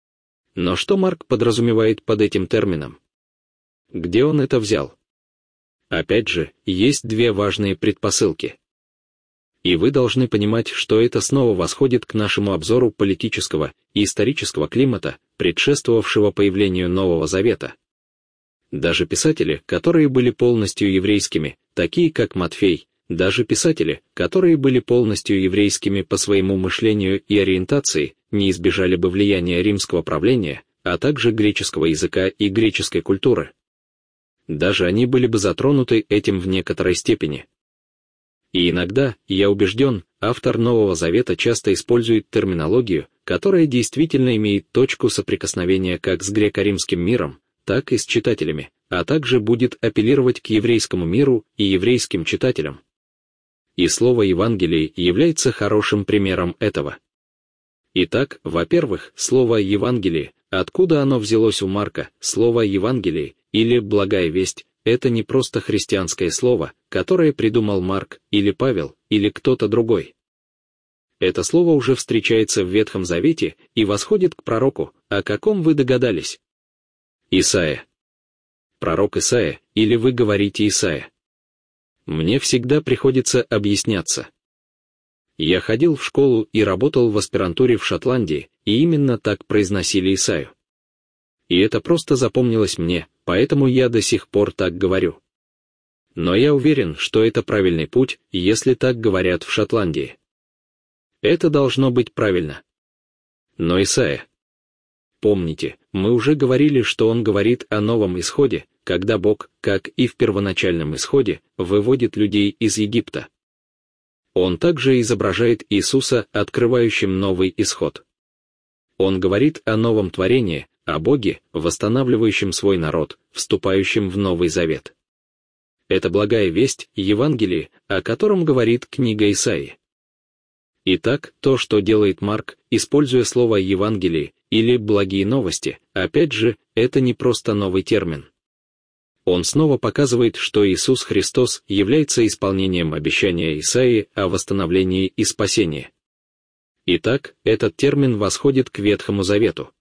[SPEAKER 1] Но что Марк подразумевает под этим термином? Где он это взял? Опять же, есть 2 важные предпосылки. И вы должны понимать, что это снова восходит к нашему обзору политического и исторического климата, предшествовавшего появлению Нового Завета. Даже писатели, которые были полностью еврейскими, такие как Матфей, даже писатели, которые были полностью еврейскими по своему мышлению и ориентации, не избежали бы влияния римского правления, а также греческого языка и греческой культуры. Даже они были бы затронуты этим в некоторой степени. И иногда, я убежден, автор Нового Завета часто использует терминологию, которая действительно имеет точку соприкосновения как с греко-римским миром, так и с читателями, а также будет апеллировать к еврейскому миру и еврейским читателям. И слово «Евангелие» является хорошим примером этого. Итак, во-первых, слово «Евангелие», откуда оно взялось у Марка, слово «Евангелие» или «Благая весть», это не просто христианское слово, которое придумал Марк, или Павел, или кто-то другой. Это слово уже встречается в Ветхом Завете и восходит к пророку, о каком вы догадались. Исайя. Пророк Исайя, или вы говорите Исайя? Мне всегда приходится объясняться. Я ходил в школу и работал в аспирантуре в Шотландии, и именно так произносили Исайю. И это просто запомнилось мне, поэтому я до сих пор так говорю. Но я уверен, что это правильный путь, если так говорят в Шотландии. Это должно быть правильно. Но Исайя. Помните, мы уже говорили, что он говорит о новом исходе, когда Бог, как и в первоначальном исходе, выводит людей из Египта. Он также изображает Иисуса, открывающим новый исход. Он говорит о новом творении, о Боге, восстанавливающем свой народ, вступающем в Новый Завет. Это благая весть, Евангелие, о котором говорит книга Исаии. Итак, то, что делает Марк, используя слово «Евангелие» или «благие новости», опять же, это не просто новый термин. Он снова показывает, что Иисус Христос является исполнением обещания Исаии о восстановлении и спасении. Итак, этот термин восходит к Ветхому Завету.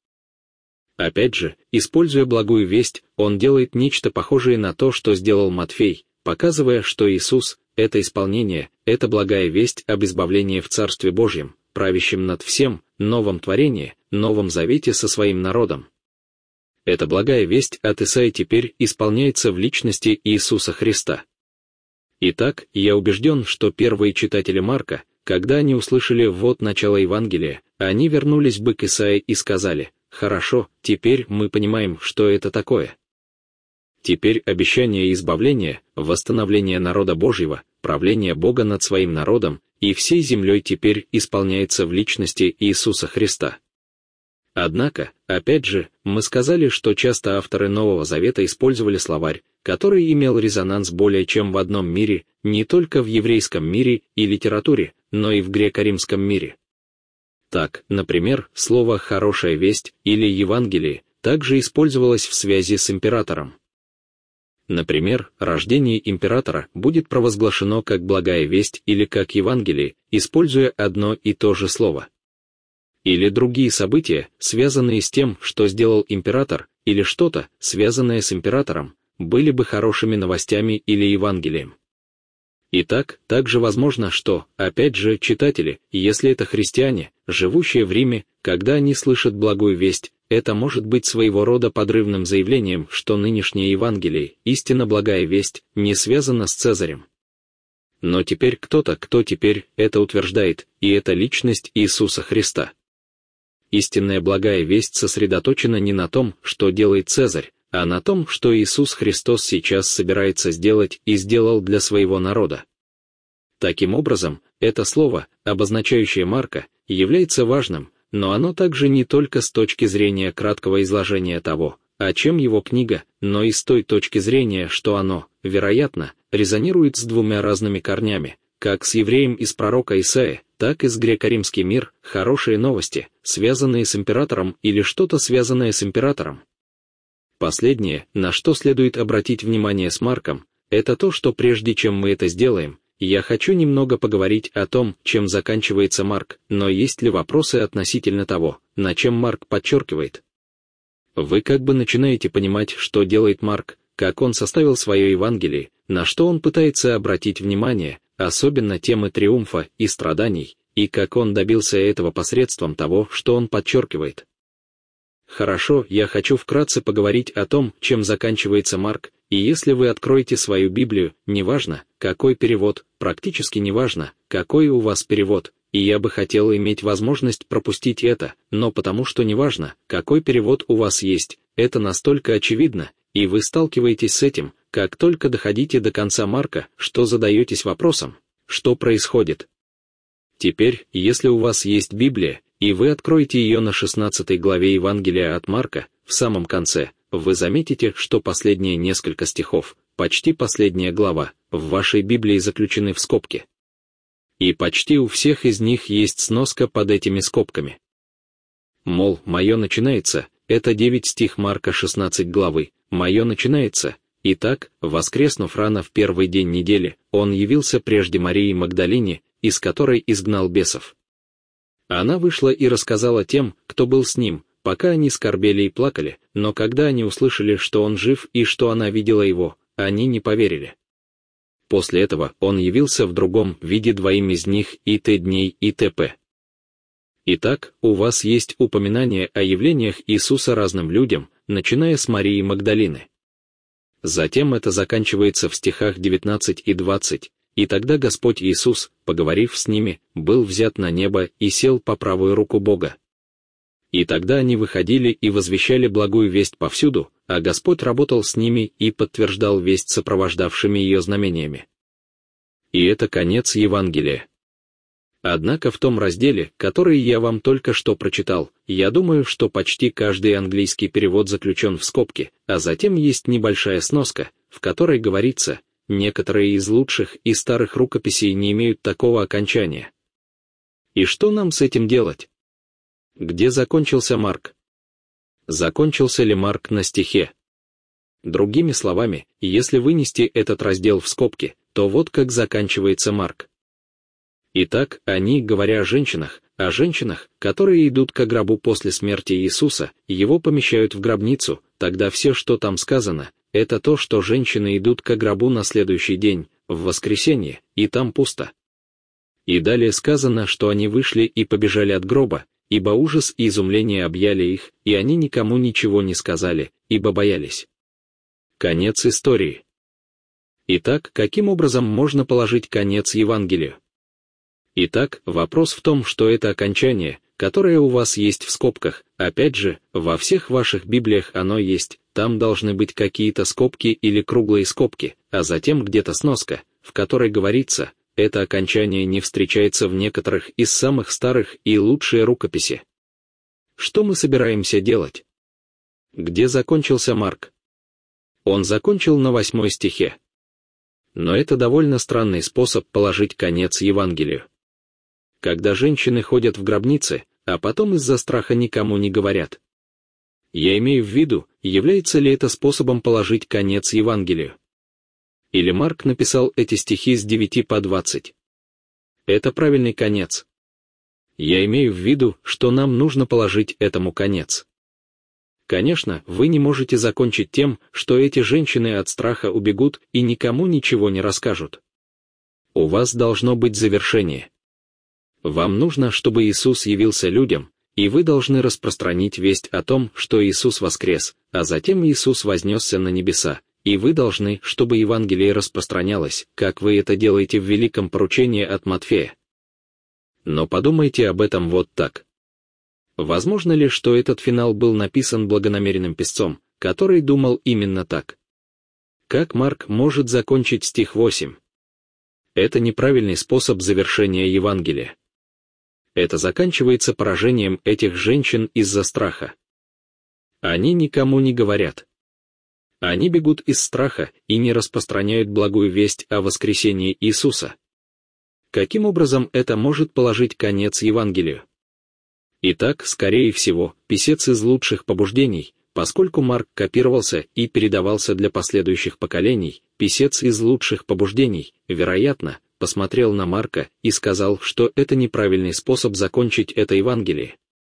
[SPEAKER 1] Опять же, используя благую весть, он делает нечто похожее на то, что сделал Матфей, показывая, что Иисус — это исполнение, это благая весть об избавлении в Царстве Божьем, правящем над всем, новом творении, Новом Завете со своим народом. Эта благая весть от Исаии теперь исполняется в личности Иисуса Христа. Итак, я убежден, что первые читатели Марка, когда они услышали «вот начало Евангелия», они вернулись бы к Исаии и сказали: «Хорошо, теперь мы понимаем, что это такое». Теперь обещание избавления, восстановление народа Божьего, правление Бога над своим народом и всей землей теперь исполняется в личности Иисуса Христа. Однако, опять же, мы сказали, что часто авторы Нового Завета использовали словарь, который имел резонанс более чем в одном мире, не только в еврейском мире и литературе, но и в греко-римском мире. Так, например, слово «хорошая весть» или «Евангелие» также использовалось в связи с императором. Например, рождение императора будет провозглашено как благая весть или как Евангелие, используя одно и то же слово. Или другие события, связанные с тем, что сделал император, или что-то, связанное с императором, были бы хорошими новостями или Евангелием. Итак, также возможно, что, опять же, читатели, если это христиане, живущие в Риме, когда они слышат благую весть, это может быть своего рода подрывным заявлением, что нынешнее Евангелие, истинно благая весть, не связана с Цезарем. Но теперь кто-то, кто теперь это утверждает, и это личность Иисуса Христа. Истинная благая весть сосредоточена не на том, что делает Цезарь, а на том, что Иисус Христос сейчас собирается сделать и сделал для своего народа. Таким образом, это слово, обозначающее Марка, является важным, но оно также не только с точки зрения краткого изложения того, о чем его книга, но и с той точки зрения, что оно, вероятно, резонирует с двумя разными корнями, как с евреем из пророка Исаии, так и с греко-римский мир, хорошие новости, связанные с императором или что-то связанное с императором. Последнее, на что следует обратить внимание с Марком, это то, что прежде чем мы это сделаем, я хочу немного поговорить о том, чем заканчивается Марк, но есть ли вопросы относительно того, на чем Марк подчеркивает? Вы как бы начинаете понимать, что делает Марк, как он составил свое Евангелие, на что он пытается обратить внимание, особенно темы триумфа и страданий, и как он добился этого посредством того, что он подчеркивает. Хорошо, я хочу вкратце поговорить о том, чем заканчивается Марк, и если вы откроете свою Библию, неважно, какой перевод, практически неважно, какой у вас перевод, и я бы хотел иметь возможность пропустить это, но потому что неважно, какой перевод у вас есть, это настолько очевидно, и вы сталкиваетесь с этим, как только доходите до конца Марка, что задаетесь вопросом, что происходит. Теперь, если у вас есть Библия, и вы откроете ее на 16 главе Евангелия от Марка, в самом конце, вы заметите, что последние несколько стихов, почти последняя глава, в вашей Библии заключены в скобки. И почти у всех из них есть сноска под этими скобками. Мол, мое начинается, это 9 стих Марка 16 главы, мое начинается. Итак, воскреснув рано в первый день недели, он явился прежде Марии Магдалине, из которой изгнал бесов. Она вышла и рассказала тем, кто был с ним, пока они скорбели и плакали, но когда они услышали, что он жив и что она видела его, они не поверили. После этого он явился в другом виде двоим из них и т. и т.п. Итак, у вас есть упоминание о явлениях Иисуса разным людям, начиная с Марии Магдалины. Затем это заканчивается в стихах 19 и 20, и тогда Господь Иисус, поговорив с ними, был взят на небо и сел по правую руку Бога. И тогда они выходили и возвещали благую весть повсюду, а Господь работал с ними и подтверждал весть сопровождавшими ее знамениями. И это конец Евангелия. Однако в том разделе, который я вам только что прочитал, я думаю, что почти каждый английский перевод заключен в скобки, а затем есть небольшая сноска, в которой говорится, некоторые из лучших и старых рукописей не имеют такого окончания. И что нам с этим делать? Где закончился Марк? Закончился ли Марк на стихе? Другими словами, если вынести этот раздел в скобки, то вот как заканчивается Марк. Итак, они, говоря о женщинах, которые идут ко гробу после смерти Иисуса, его помещают в гробницу, тогда все, что там сказано, это то, что женщины идут ко гробу на следующий день, в воскресенье, и там пусто. И далее сказано, что они вышли и побежали от гроба, ибо ужас и изумление объяли их, и они никому ничего не сказали, ибо боялись. Конец истории. Итак, каким образом можно положить конец Евангелию? Итак, вопрос в том, что это окончание, которое у вас есть в скобках, опять же, во всех ваших Библиях оно есть, там должны быть какие-то скобки или круглые скобки, а затем где-то сноска, в которой говорится, это окончание не встречается в некоторых из самых старых и лучшие рукописи. Что мы собираемся делать? Где закончился Марк? Он закончил на 8 стихе. Но это довольно странный способ положить конец Евангелию. Когда женщины ходят в гробницы, а потом из-за страха никому не говорят. Я имею в виду, является ли это способом положить конец Евангелию. Или Марк написал эти стихи с 9 по 20. Это правильный конец. Я имею в виду, что нам нужно положить этому конец. Конечно, вы не можете закончить тем, что эти женщины от страха убегут и никому ничего не расскажут. У вас должно быть завершение. Вам нужно, чтобы Иисус явился людям, и вы должны распространить весть о том, что Иисус воскрес, а затем Иисус вознесся на небеса, и вы должны, чтобы Евангелие распространялось, как вы это делаете в великом поручении от Матфея. Но подумайте об этом вот так. Возможно ли, что этот финал был написан благонамеренным писцом, который думал именно так? Как Марк может закончить стих 8? Это неправильный способ завершения Евангелия. Это заканчивается поражением этих женщин из-за страха. Они никому не говорят. Они бегут из страха и не распространяют благую весть о воскресении Иисуса. Каким образом это может положить конец Евангелию? Итак, скорее всего, писец из лучших побуждений, поскольку Марк копировался и передавался для последующих поколений, писец из лучших побуждений, вероятно, посмотрел на Марка и сказал, что это неправильный способ закончить это Евангелие.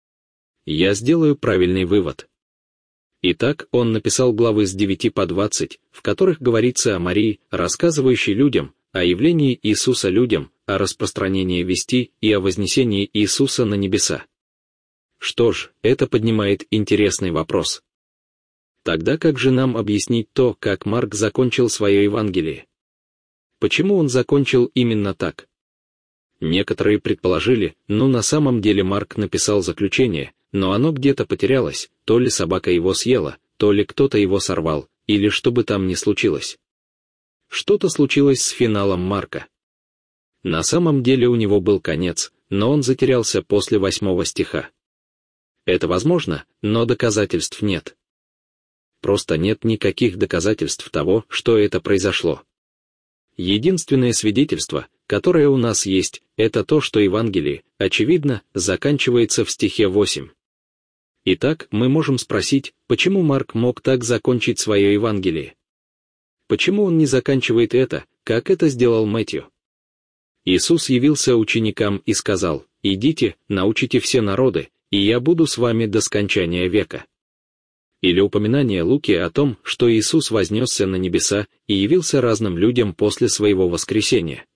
[SPEAKER 1] Я сделаю правильный вывод. Итак, он написал главы с 9 по 20, в которых говорится о Марии, рассказывающей людям, о явлении Иисуса людям, о распространении вести и о вознесении Иисуса на небеса. Что ж, это поднимает интересный вопрос. Тогда как же нам объяснить то, как Марк закончил свое Евангелие? Почему он закончил именно так? Некоторые предположили, на самом деле Марк написал заключение, но оно где-то потерялось, то ли собака его съела, то ли кто-то его сорвал, или что бы там ни случилось. Что-то случилось с финалом Марка. На самом деле у него был конец, но он затерялся после 8 стиха. Это возможно, но доказательств нет. Просто нет никаких доказательств того, что это произошло. Единственное свидетельство, которое у нас есть, это то, что Евангелие, очевидно, заканчивается в стихе 8. Итак, мы можем спросить, почему Марк мог так закончить свое Евангелие? Почему он не заканчивает это, как это сделал Мэтью? Иисус явился ученикам и сказал: «Идите, научите все народы, и я буду с вами до скончания века. Или упоминание Луки о том, что Иисус вознесся на небеса и явился разным людям после своего воскресения.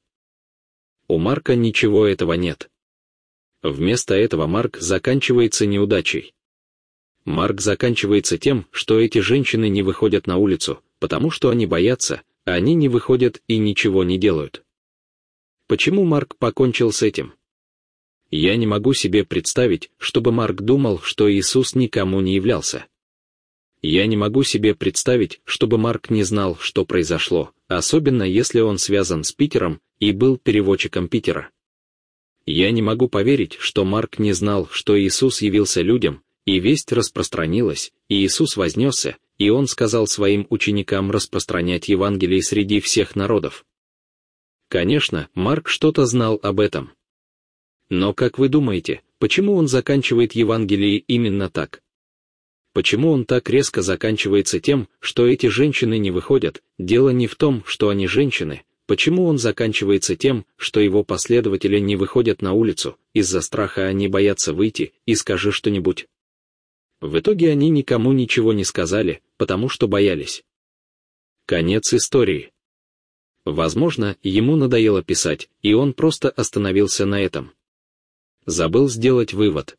[SPEAKER 1] У Марка ничего этого нет. Вместо этого Марк заканчивается неудачей. Марк заканчивается тем, что эти женщины не выходят на улицу, потому что они боятся, а они не выходят и ничего не делают. Почему Марк покончил с этим? Я не могу себе представить, чтобы Марк думал, что Иисус никому не являлся. Я не могу себе представить, чтобы Марк не знал, что произошло, особенно если он связан с Питером и был переводчиком Питера. Я не могу поверить, что Марк не знал, что Иисус явился людям, и весть распространилась, и Иисус вознесся, и он сказал своим ученикам распространять Евангелие среди всех народов. Конечно, Марк что-то знал об этом. Но как вы думаете, почему он заканчивает Евангелие именно так? Почему он так резко заканчивается тем, что эти женщины не выходят? Дело не в том, что они женщины. Почему он заканчивается тем, что его последователи не выходят на улицу, из-за страха они боятся выйти, и скажи что-нибудь? В итоге они никому ничего не сказали, потому что боялись. Конец истории. Возможно, ему надоело писать, и он просто остановился на этом. Забыл сделать вывод.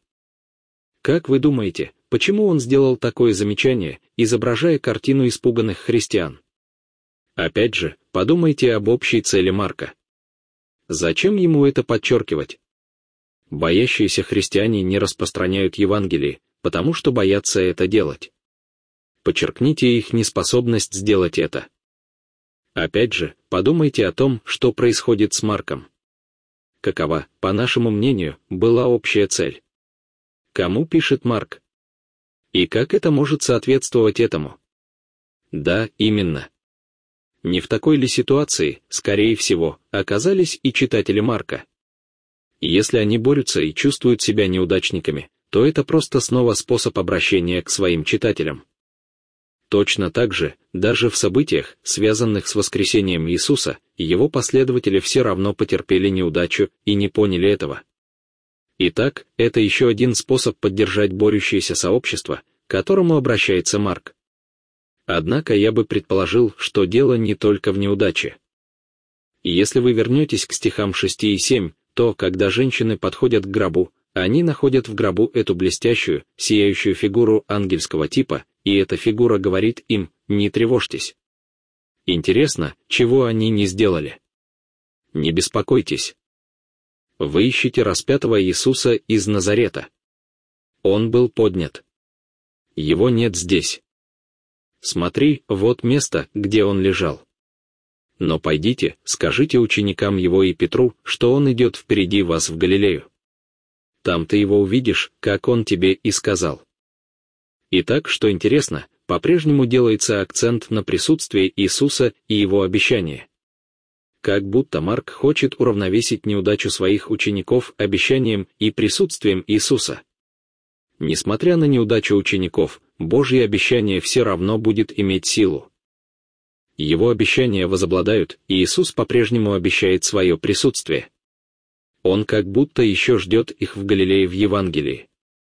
[SPEAKER 1] Как вы думаете, почему он сделал такое замечание, изображая картину испуганных христиан? Опять же, подумайте об общей цели Марка. Зачем ему это подчеркивать? Боящиеся христиане не распространяют Евангелие, потому что боятся это делать. Подчеркните их неспособность сделать это. Опять же, подумайте о том, что происходит с Марком. Какова, по нашему мнению, была общая цель? Кому пишет Марк? И как это может соответствовать этому? Да, именно. Не в такой ли ситуации, скорее всего, оказались и читатели Марка? Если они борются и чувствуют себя неудачниками, то это просто снова способ обращения к своим читателям. Точно так же, даже в событиях, связанных с воскресением Иисуса, его последователи все равно потерпели неудачу и не поняли этого. Итак, это еще один способ поддержать борющееся сообщество, к которому обращается Марк. Однако я бы предположил, что дело не только в неудаче. Если вы вернетесь к стихам 6 и 7, то, когда женщины подходят к гробу, они находят в гробу эту блестящую, сияющую фигуру ангельского типа, и эта фигура говорит им: «Не тревожьтесь». Интересно, чего они не сделали? Не беспокойтесь. Вы ищете распятого Иисуса из Назарета. Он был поднят. Его нет здесь. Смотри, вот место, где он лежал. Но пойдите, скажите ученикам его и Петру, что он идет впереди вас в Галилею. Там ты его увидишь, как он тебе и сказал. Итак, что интересно, по-прежнему делается акцент на присутствие Иисуса и его обещание. Как будто Марк хочет уравновесить неудачу своих учеников обещанием и присутствием Иисуса. Несмотря на неудачу учеников, Божье обещание все равно будет иметь силу. Его обещания возобладают, и Иисус по-прежнему обещает свое присутствие. Он как будто еще ждет их в Галилее в Евангелии.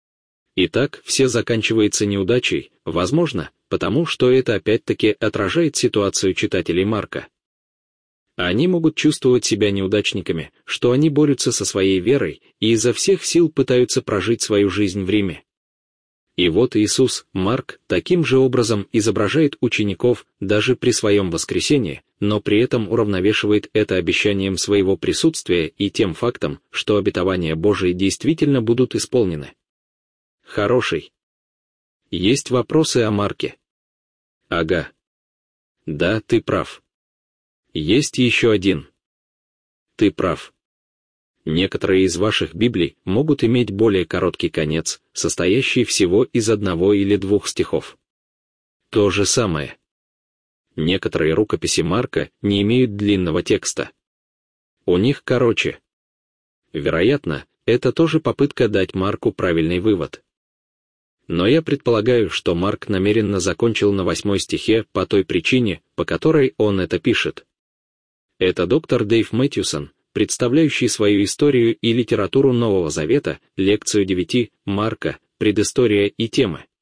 [SPEAKER 1] Итак, все заканчивается неудачей, возможно, потому что это опять-таки отражает ситуацию читателей Марка. Они могут чувствовать себя неудачниками, что они борются со своей верой и изо всех сил пытаются прожить свою жизнь в Риме. И вот Иисус, Марк, таким же образом изображает учеников даже при своем воскресении, но при этом уравновешивает это обещанием своего присутствия и тем фактом, что обетования Божии действительно будут исполнены. Хороший. Есть вопросы о Марке? Ага. Да, ты прав. Есть еще один. Ты прав. Некоторые из ваших Библий могут иметь более короткий конец, состоящий всего из 1 или 2 стихов. То же самое. Некоторые рукописи Марка не имеют длинного текста. У них короче. Вероятно, это тоже попытка дать Марку правильный вывод. Но я предполагаю, что Марк намеренно закончил на 8 стихе по той причине, по которой он это пишет. Это доктор Дэйв Мэтьюсон, представляющий свою историю и литературу Нового Завета, лекцию 9, Марка, предыстория и темы.